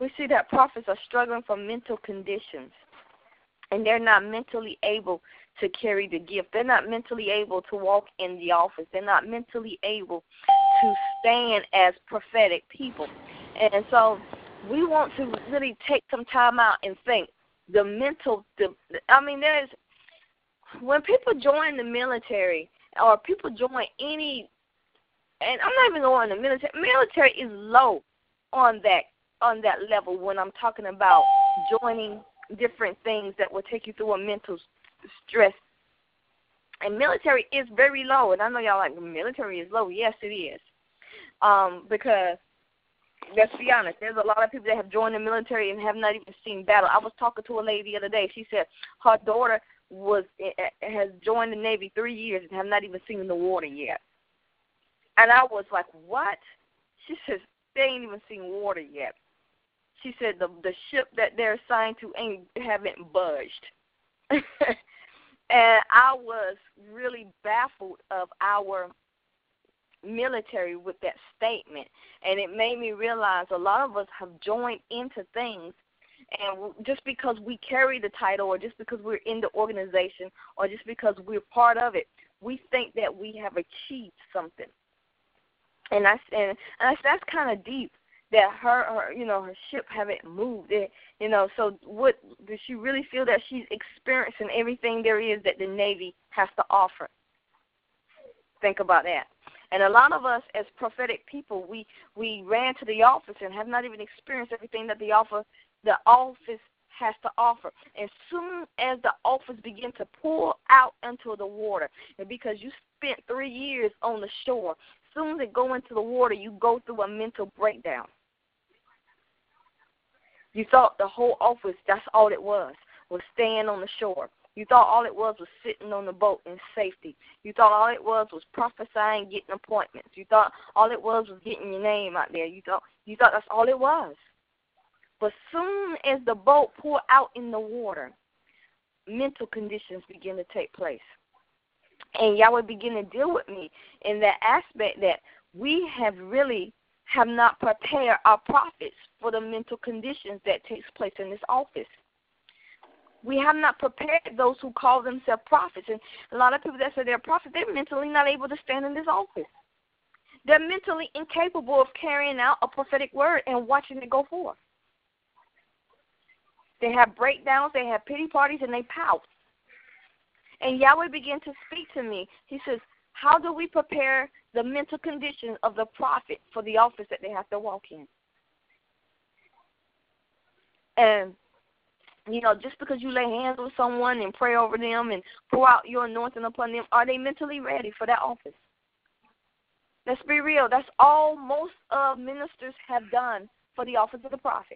we see that prophets are struggling from mental conditions, and they're not mentally able to carry the gift. They're not mentally able to walk in the office. They're not mentally able to stand as prophetic people. And so we want to really take some time out and think. When people join the military or people join any, and I'm not even going to the military. Military is low on that level when I'm talking about joining different things that will take you through a mental stress. And military is very low. And I know y'all like, military is low. Yes, it is. Because, let's be honest, there's a lot of people that have joined the military and have not even seen battle. I was talking to a lady the other day. She said her daughter has joined the Navy 3 years and have not even seen the water yet. And I was like, what? She says, they ain't even seen water yet. She said the ship that they're assigned to haven't budged. And I was really baffled of our military with that statement. And it made me realize a lot of us have joined into things, and just because we carry the title or just because we're in the organization or just because we're part of it, we think that we have achieved something. And that's kind of deep, that her ship haven't moved. So what does she really feel that she's experiencing everything there is that the Navy has to offer? Think about that. And a lot of us as prophetic people, we ran to the office and have not even experienced everything that the office has to offer. As soon as the office begins to pull out into the water, and because you spent 3 years on the shore, as soon as it go into the water, you go through a mental breakdown. You thought the whole office, that's all it was staying on the shore. You thought all it was sitting on the boat in safety. You thought all it was prophesying, getting appointments. You thought all it was getting your name out there. You thought that's all it was. But soon as the boat pulled out in the water, mental conditions begin to take place. And Yahweh began to deal with me in that aspect that we have not prepared our prophets for the mental conditions that takes place in this office. We have not prepared those who call themselves prophets. And a lot of people that say they're prophets, they're mentally not able to stand in this office. They're mentally incapable of carrying out a prophetic word and watching it go forth. They have breakdowns, they have pity parties, and they pout. And Yahweh began to speak to me. He says, how do we prepare the mental condition of the prophet for the office that they have to walk in? And, just because you lay hands on someone and pray over them and pour out your anointing upon them, are they mentally ready for that office? Let's be real. That's all most of ministers have done for the office of the prophet.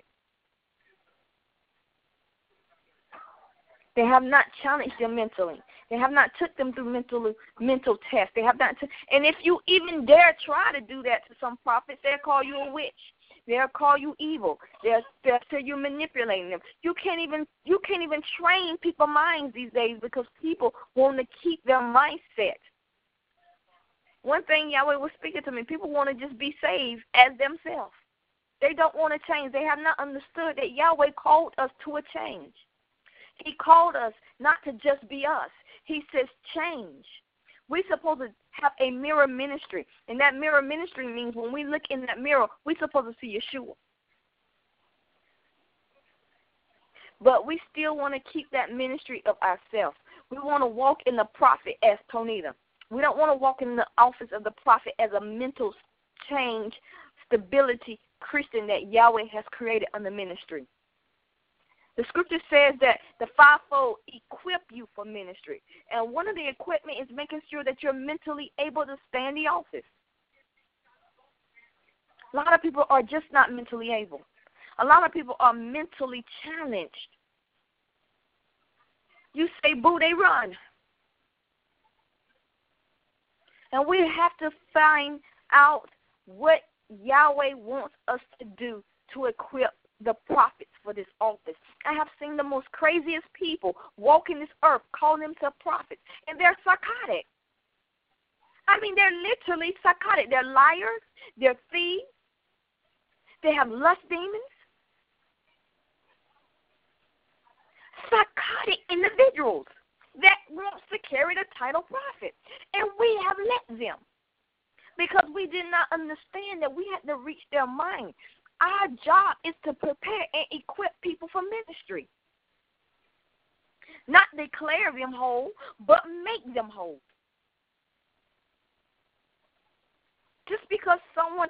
They have not challenged them mentally. They have not took them through mental tests. They have not. And if you even dare try to do that to some prophets, they'll call you a witch. They'll call you evil. They'll say you're manipulating them. You can't even train people's minds these days because people want to keep their mindset. One thing Yahweh was speaking to me, people want to just be saved as themselves. They don't want to change. They have not understood that Yahweh called us to a change. He called us not to just be us. He says change. We're supposed to have a mirror ministry. And that mirror ministry means when we look in that mirror, we're supposed to see Yeshua. But we still want to keep that ministry of ourselves. We want to walk in the prophet as Tonita. We don't want to walk in the office of the prophet as a mental change, stability Christian that Yahweh has created under ministry. The scripture says that the fivefold equip you for ministry. And one of the equipment is making sure that you're mentally able to stay in the office. A lot of people are just not mentally able. A lot of people are mentally challenged. You say boo, they run. And we have to find out what Yahweh wants us to do to equip the prophets for this office. I have seen the most craziest people walking this earth calling themselves prophets, and they're psychotic. I mean, they're literally psychotic. They're liars. They're thieves. They have lust demons. exotic individuals that wants to carry the title prophet. And we have let them because we did not understand that we had to reach their mind. Our job is to prepare and equip people for ministry. Not declare them whole, but make them whole. Just because someone,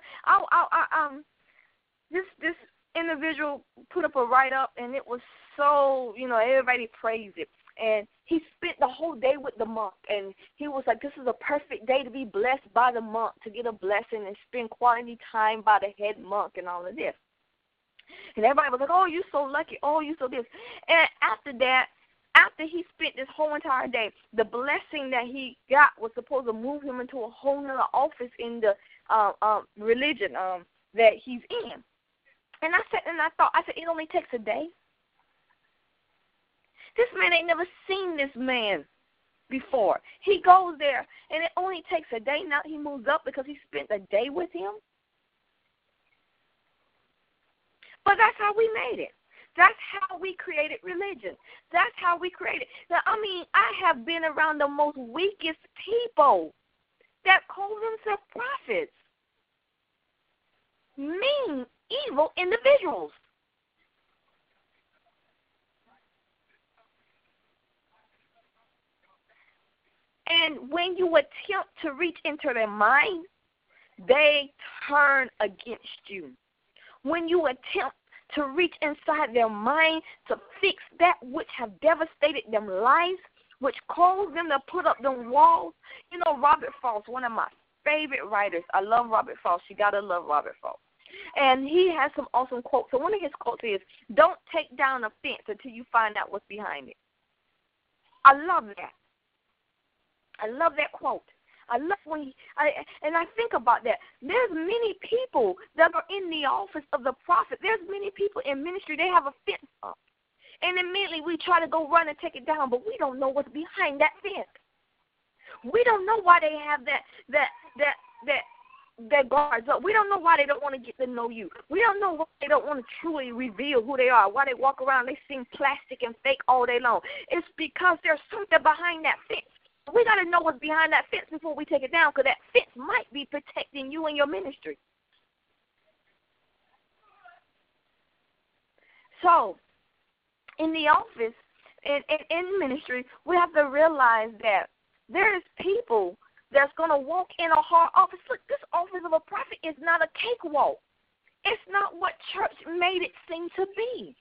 this individual put up a write-up, and it was so, everybody praised it. And he spent the whole day with the monk, and he was like, this is a perfect day to be blessed by the monk, to get a blessing and spend quality time by the head monk and all of this. And everybody was like, oh, you're so lucky. Oh, you're so this. And after that, after he spent this whole entire day, the blessing that he got was supposed to move him into a whole nother office in the religion that he's in. And I said, it only takes a day. This man ain't never seen this man before. He goes there, and it only takes a day. Now he moves up because he spent a day with him. But that's how we made it. That's how we created religion. That's how we created. Now, I have been around the most weakest people that call themselves prophets. Mean, evil individuals. And when you attempt to reach into their mind, they turn against you. When you attempt to reach inside their mind to fix that which have devastated them lives, which caused them to put up them walls. Robert Frost, one of my favorite writers. I love Robert Frost. You got to love Robert Frost. And he has some awesome quotes. So one of his quotes is, don't take down a fence until you find out what's behind it. I love that. I love that quote. I love when I think about that. There's many people that are in the office of the prophet. There's many people in ministry, they have a fence up. And immediately we try to go run and take it down, but we don't know what's behind that fence. We don't know why they have that guards up. We don't know why they don't want to get to know you. We don't know why they don't want to truly reveal who they are, why they walk around, they seem plastic and fake all day long. It's because there's something behind that fence. We got to know what's behind that fence before we take it down, because that fence might be protecting you and your ministry. So, in the office, in ministry, we have to realize that there's people that's going to walk in a hard office. Look, this office of a prophet is not a cakewalk. It's not what church made it seem to be.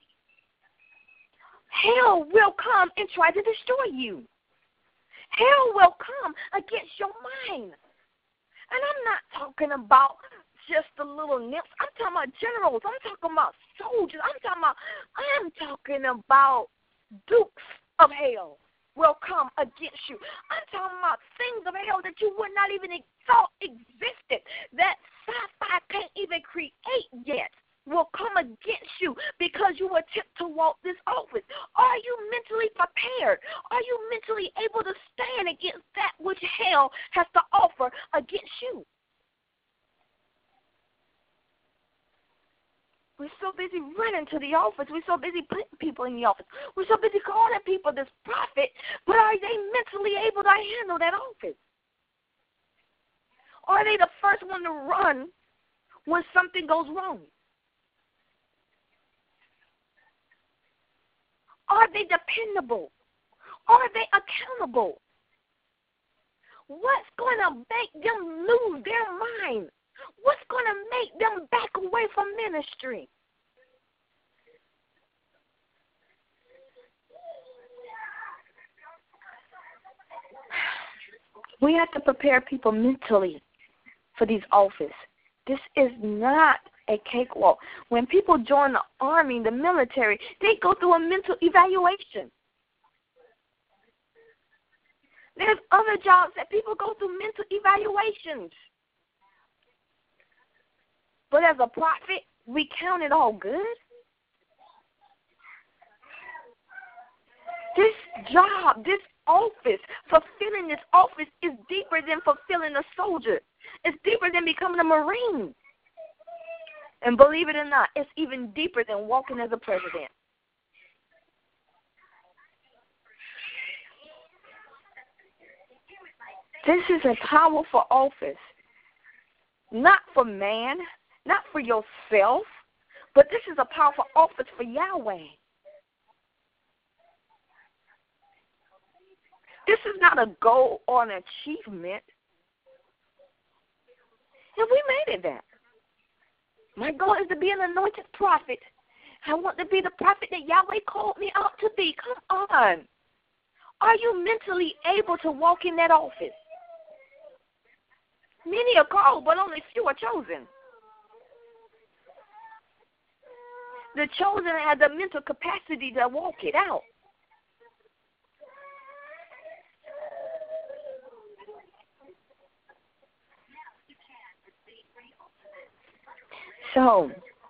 Hell will come and try to destroy you. Hell will come against your mind. And I'm not talking about just the little nymphs. I'm talking about generals. I'm talking about soldiers. I'm talking about dukes of hell will come against you. I'm talking about things of hell that you would not even thought existed, that sci-fi can't even create yet, will come against you because you attempt to walk this office. Are you mentally prepared? Are you mentally able to stand against that which hell has to offer against you? We're so busy running to the office. We're so busy putting people in the office. We're so busy calling people this prophet, but are they mentally able to handle that office? Are they the first one to run when something goes wrong? Are they dependable? Are they accountable? What's going to make them lose their mind? What's going to make them back away from ministry? We have to prepare people mentally for these offices. This is not a cakewalk. When people join the army, the military, they go through a mental evaluation. There's other jobs that people go through mental evaluations. But as a prophet, we count it all good. This job, this office, fulfilling this office is deeper than fulfilling a soldier. It's deeper than becoming a Marine. And believe it or not, it's even deeper than walking as a president. This is a powerful office, not for man, not for yourself, but this is a powerful office for Yahweh. This is not a goal or an achievement. And we made it that. My goal is to be an anointed prophet. I want to be the prophet that Yahweh called me out to be. Come on. Are you mentally able to walk in that office? Many are called, but only few are chosen. The chosen have the mental capacity to walk it out. So,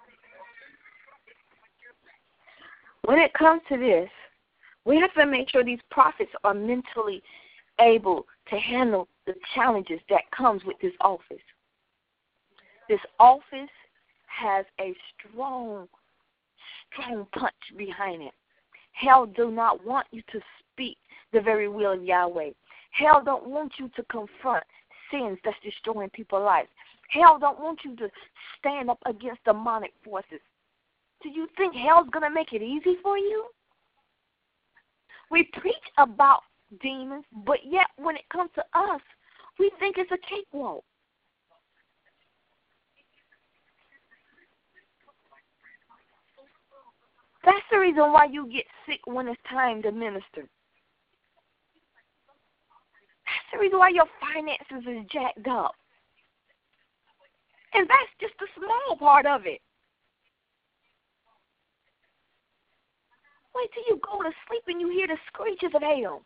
when it comes to this, we have to make sure these prophets are mentally able to handle the challenges that comes with this office. This office has a strong punch behind it. Hell do not want you to speak the very will of Yahweh. Hell don't want you to confront sins that's destroying people's lives. Hell don't want you to stand up against demonic forces. Do you think hell's going to make it easy for you? We preach about demons, but yet when it comes to us, we think it's a cakewalk. That's the reason why you get sick when it's time to minister. That's the reason why your finances is jacked up. And that's just the small part of it. Wait till you go to sleep and you hear the screeches of hell.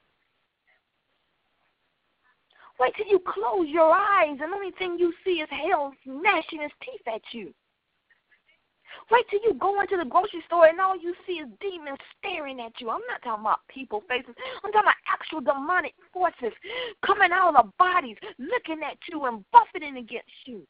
Wait till you close your eyes and the only thing you see is hell gnashing its teeth at you. Wait till you go into the grocery store and all you see is demons staring at you. I'm not talking about people faces. I'm talking about actual demonic forces coming out of the bodies, looking at you and buffeting against you.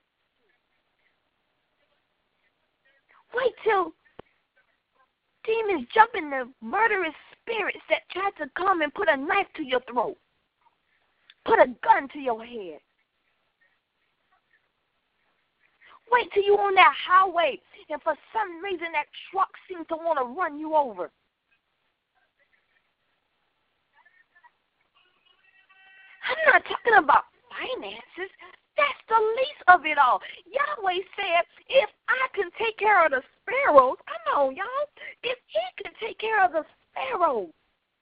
Wait till demons jump in the murderous spirits that try to come and put a knife to your throat, put a gun to your head. Wait till you're on that highway and for some reason that truck seems to want to run you over. I'm not talking about finances. That's the least of it all. Yahweh said, if I can take care of the sparrows, come on, y'all, if he can take care of the sparrows.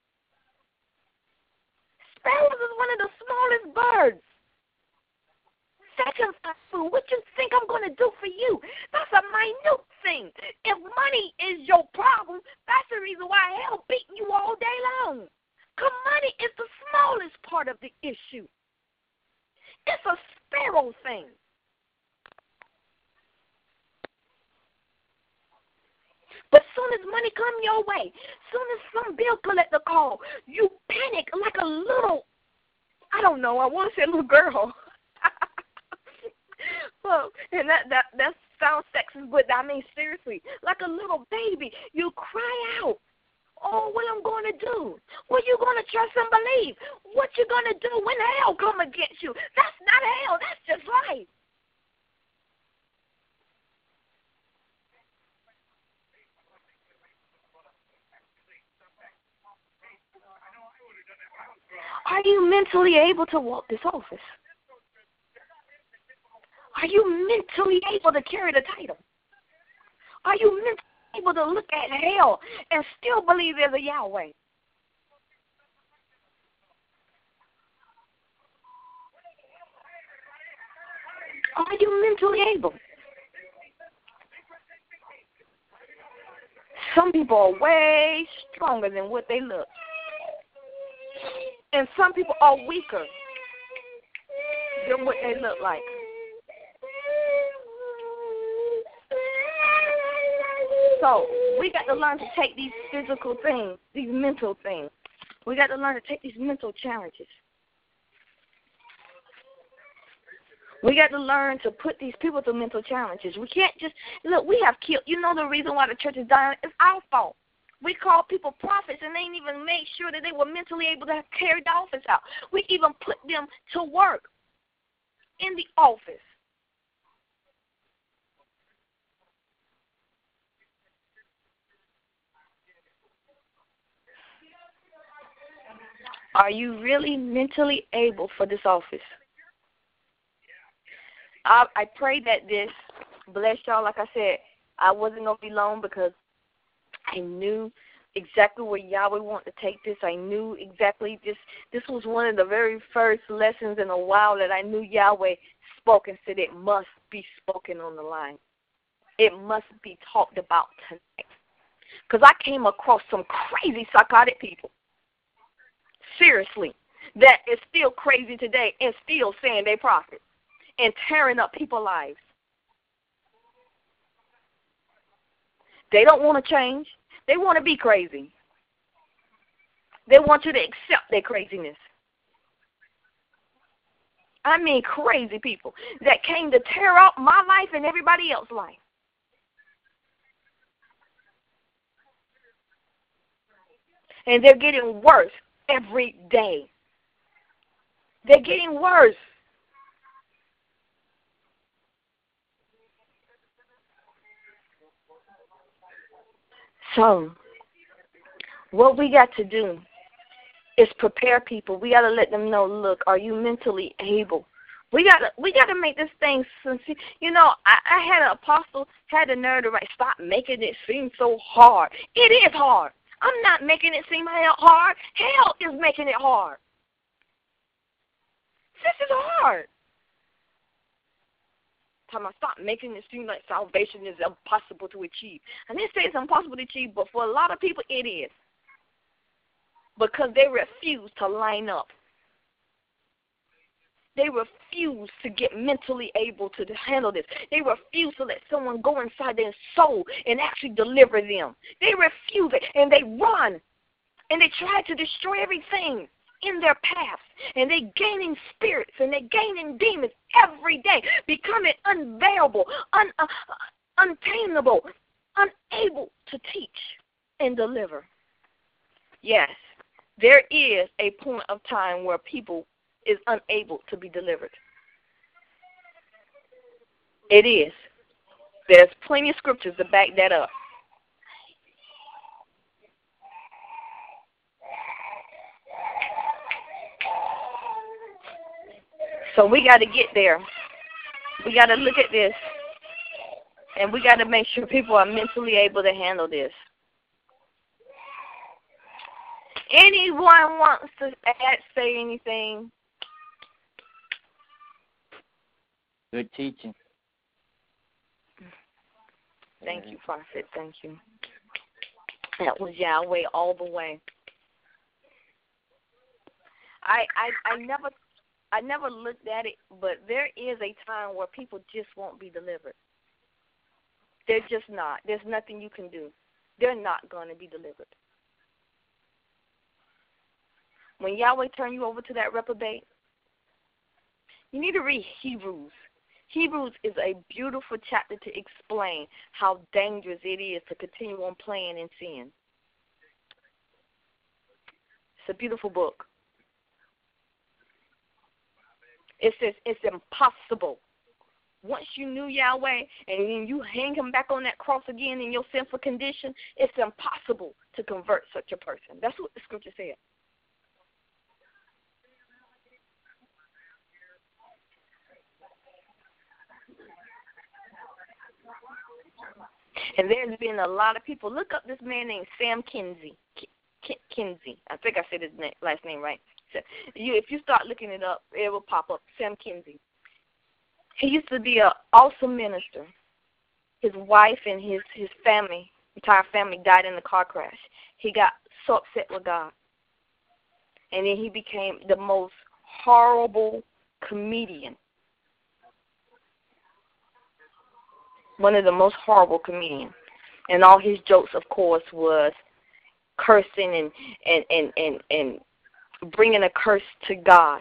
Sparrows is one of the smallest birds. Second food, what you think I'm going to do for you? That's a minute thing. If money is your problem, that's the reason why hell beating you all day long. Because money is the smallest part of the issue. It's a sparrow thing. But soon as money come your way, soon as some bill collector call, you panic like a little, I don't know, I want to say a little girl. Well, and that sounds sexist, but I mean seriously, like a little baby, you cry out. Oh, what I'm going to do? What you going to trust and believe? What you going to do when hell come against you? That's not hell. That's just life. Are you mentally able to walk this office? Are you mentally able to carry the title? Are you mentally able to look at hell and still believe there's a Yahweh? Are you mentally able? Some people are way stronger than what they look. And some people are weaker than what they look like. So we got to learn to take these physical things, these mental things. We got to learn to take these mental challenges. We got to learn to put these people through mental challenges. We can't just, look, we have killed, you know the reason why the church is dying? It's our fault. We call people prophets, and they ain't even made sure that they were mentally able to carry the office out. We even put them to work in the office. Are you really mentally able for this office? I pray that this bless y'all. Like I said, I wasn't going to be long because I knew exactly where Yahweh wanted to take this. I knew exactly this was one of the very first lessons in a while that I knew Yahweh spoke and said it must be spoken on the line. It must be talked about tonight. Because I came across some crazy psychotic people. Seriously. That is still crazy today and still saying they prophets and tearing up people's lives. They don't want to change. They want to be crazy. They want you to accept their craziness. I mean crazy people that came to tear up my life and everybody else's life. And they're getting worse every day. They're getting worse. So, what we got to do is prepare people. We got to let them know, look, are you mentally able? We gotta make this thing sincere. You know, I had an apostle had the nerve to write, stop making it seem so hard. It is hard. I'm not making it seem hard. Hell is making it hard. This is hard. Time I stop making it seem like salvation is impossible to achieve. I didn't say it's impossible to achieve, but for a lot of people it is. Because they refuse to line up. They refuse to get mentally able to handle this. They refuse to let someone go inside their soul and actually deliver them. They refuse it, and they run. And they try to destroy everything in their path. And they're gaining spirits, and they're gaining demons every day, becoming unbearable, untamable, unable to teach and deliver. Yes, there is a point of time where people is unable to be delivered. It is. There's plenty of scriptures to back that up. So we got to get there. We got to look at this, and we got to make sure people are mentally able to handle this. Anyone wants to say anything? Good teaching. Thank you, Prophet. Thank you. That was Yahweh all the way. I never looked at it, but there is a time where people just won't be delivered. They're just not. There's nothing you can do. They're not going to be delivered. When Yahweh turn you over to that reprobate, you need to read Hebrews. Hebrews is a beautiful chapter to explain how dangerous it is to continue on playing in sin. It's a beautiful book. It says it's impossible. Once you knew Yahweh and then you hang him back on that cross again in your sinful condition, it's impossible to convert such a person. That's what the scripture said. And there's been a lot of people. Look up this man named Sam Kinsey. Kinsey. I think I said his last name right. So if you start looking it up, it will pop up. Sam Kinsey. He used to be an awesome minister. His wife and his family, entire family, died in a car crash. He got so upset with God. And then he became the most horrible comedian. One of the most horrible comedians. And all his jokes, of course, was cursing and bringing a curse to God.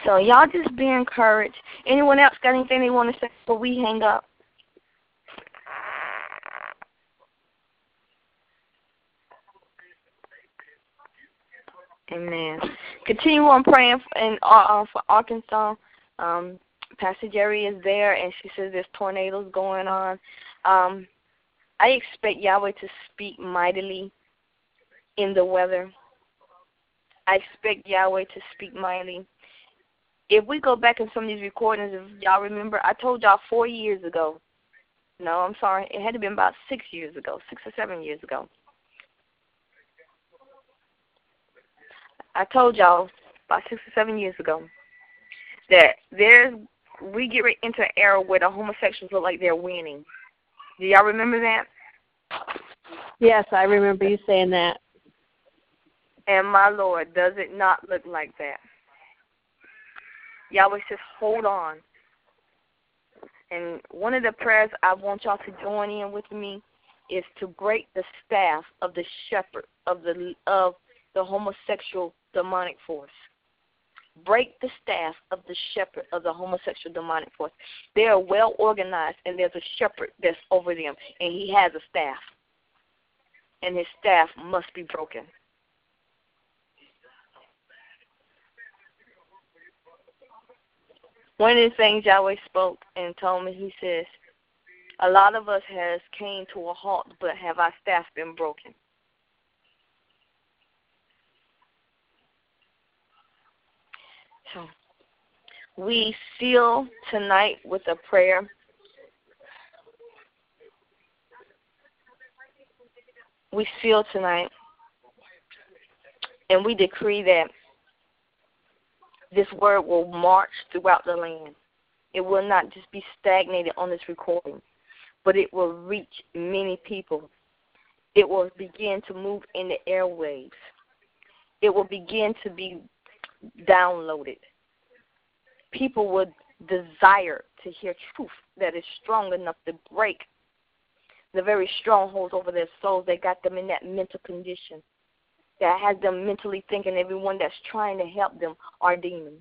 So y'all just be encouraged. Anyone else got anything they want to say before we hang up? Amen. Continue on praying for Arkansas. Pastor Jerry is there, and she says there's tornadoes going on. I expect Yahweh to speak mightily in the weather. I expect Yahweh to speak mightily. If we go back in some of these recordings, if y'all remember, I told y'all 4 years ago. No, I'm sorry. It had to be about 6 years ago, 6 or 7 years ago. I told y'all about 6 or 7 years ago that we get into an era where the homosexuals look like they're winning. Do y'all remember that? Yes, I remember you saying that. And my Lord, does it not look like that? Yahweh says, hold on. And one of the prayers I want y'all to join in with me is to break the staff of the shepherd of the homosexual demonic force. Break the staff of the shepherd of the homosexual demonic force. They are well organized, and there's a shepherd that's over them, and he has a staff. And his staff must be broken. One of the things Yahweh spoke and told me, he says, a lot of us has came to a halt, but have our staff been broken? So we seal tonight with a prayer. We seal tonight, and we decree that this word will march throughout the land. It will not just be stagnated on this recording, but it will reach many people. It will begin to move in the airwaves. It will begin to be downloaded. People would desire to hear truth that is strong enough to break the very strongholds over their souls that got them in that mental condition, that has them mentally thinking everyone that's trying to help them are demons.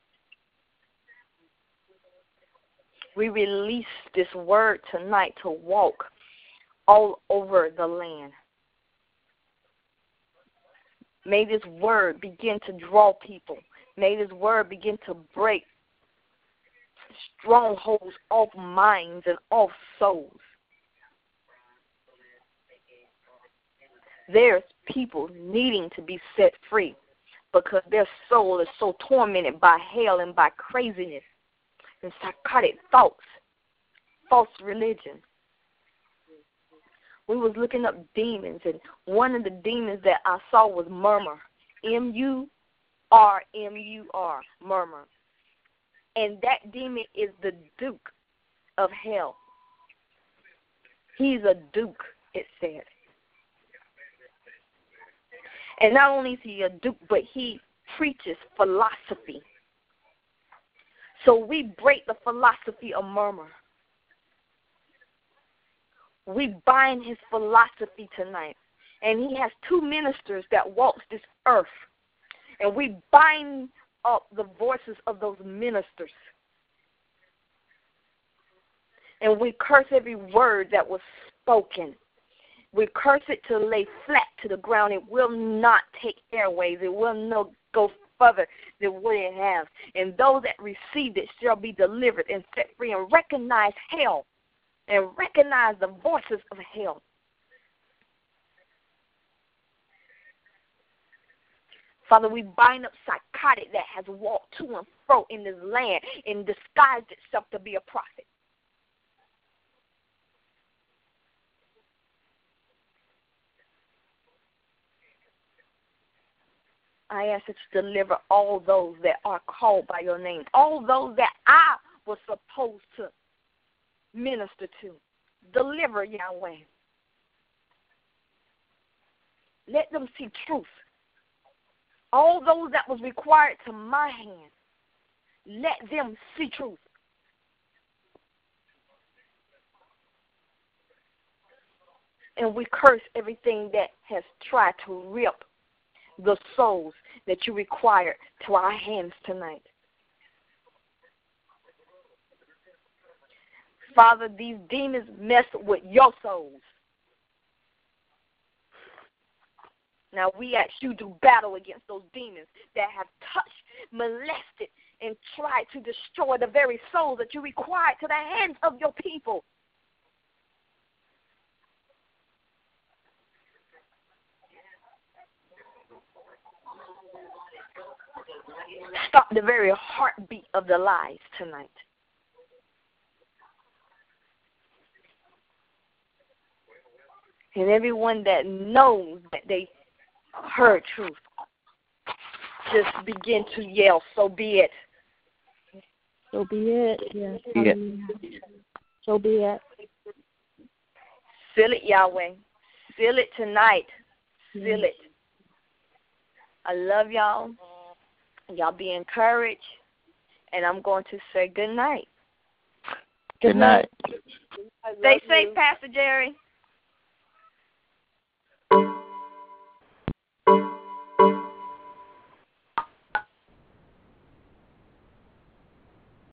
We release this word tonight to walk all over the land. May this word begin to draw people. May this word begin to break strongholds off minds and off souls. There's people needing to be set free because their soul is so tormented by hell and by craziness and psychotic thoughts, false religion. We was looking up demons, and one of the demons that I saw was murmur. M-U-R-M-U-R, murmur. And that demon is the Duke of hell. He's a duke, it said. And not only is he a duke, but he preaches philosophy. So we break the philosophy of murmur. We bind his philosophy tonight. And he has 2 ministers that walks this earth. And we bind up the voices of those ministers. And we curse every word that was spoken. We curse it to lay flat to the ground. It will not take airways. It will not go further than what it has. And those that received it shall be delivered and set free and recognize hell and recognize the voices of hell. Father, we bind up psychotic that has walked to and fro in this land and disguised itself to be a prophet. I ask that you deliver all those that are called by your name, all those that I was supposed to minister to. Deliver, Yahweh. Let them see truth. All those that was required to my hand, let them see truth. And we curse everything that has tried to rip the souls that you require to our hands tonight. Father, these demons mess with your souls. Now we ask you to battle against those demons that have touched, molested, and tried to destroy the very souls that you required to the hands of your people. Stop the very heartbeat of the lies tonight. And everyone that knows that they heard truth, just begin to yell, so be it. So be it. Yes. Yeah. So be it. Seal it, Yahweh. Seal it tonight. Seal it. I love y'all. Y'all be encouraged. And I'm going to say good night. Good night. Stay safe, Pastor Jerry.